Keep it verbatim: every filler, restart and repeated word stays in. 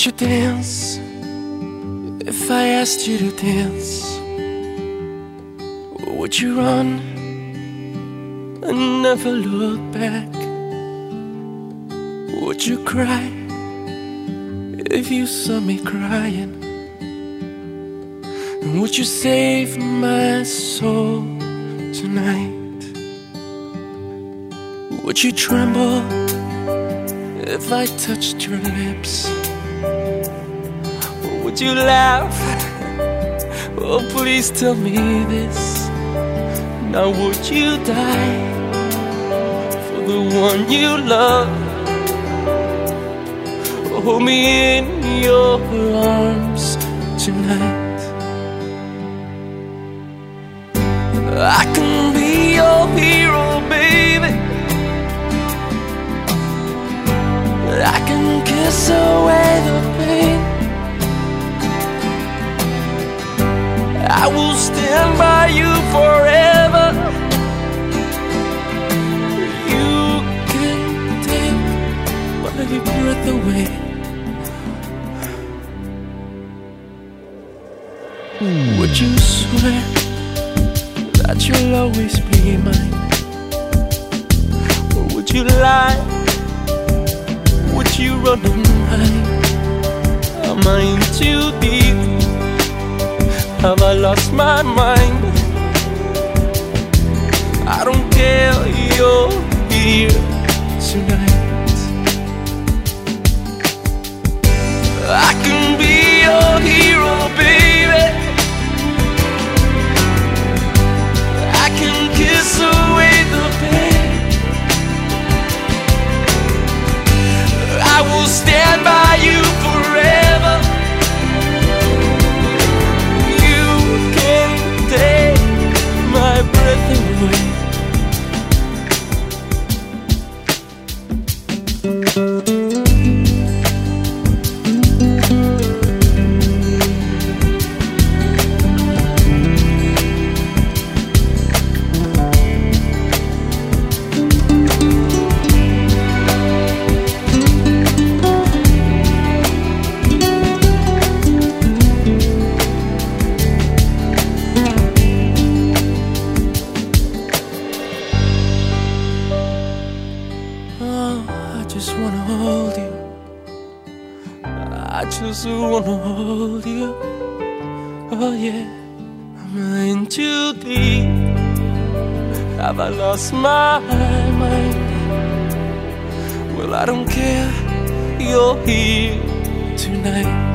Would you dance if I asked you to dance? Or would you run and never look back? Would you cry if you saw me crying? And would you save my soul tonight? Would you tremble if I touched your lips? Or would you laugh? Oh, please tell me this. Now would you die for the one you love? Hold me in your arms tonight. I can be your hero, baby. I can kiss away the pain. I will stand by you forever. You can take my breath away. Would you swear that you'll always be mine? Or would you lie? Would you run and hide? Am I in too deep? Have I lost my mind? I don't care, you're here tonight. I can be your hero, baby. I can kiss away the pain. I will stand by you forever. You can take my breath away. I just wanna hold you. I just wanna hold you. Oh yeah, I'm in too deep. Have I lost my mind? Well, I don't care, you're here tonight.